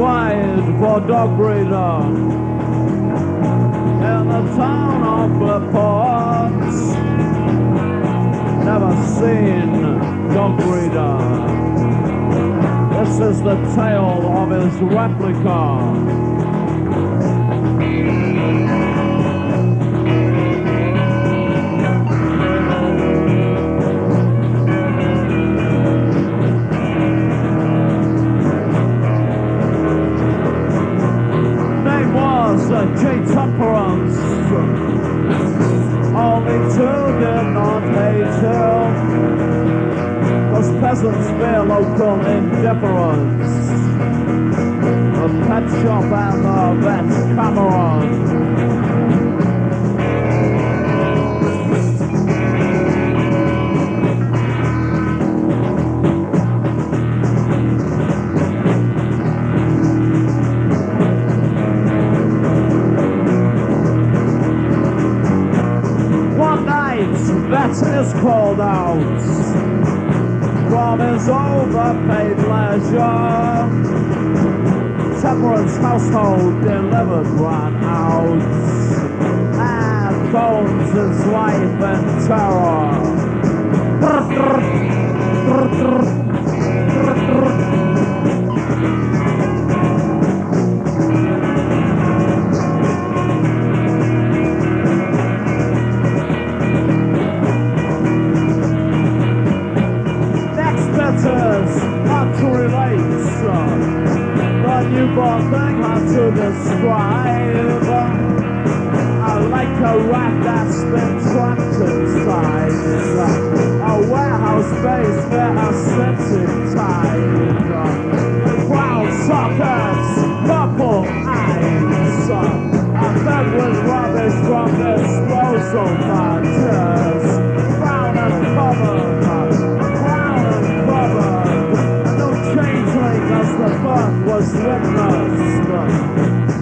wide for dog breeder in the town of Laporte. Never seen dog breeder. This is the tale of his replica. J. Temperance. Only two did not hate him. Those peasants bear local indifference. The pet shop and the vet Cameron. That is called out from his overpaid leisure. Temperance household delivered ran out and bones his life in terror. Hard to relate, the newborn thing hard to describe. I like a rat that's been trapped inside a warehouse base where a city tied. Brown sockets, purple eyes, a bed with rubbish from disposal boxes. Brown and covered. As the fun was witnessed.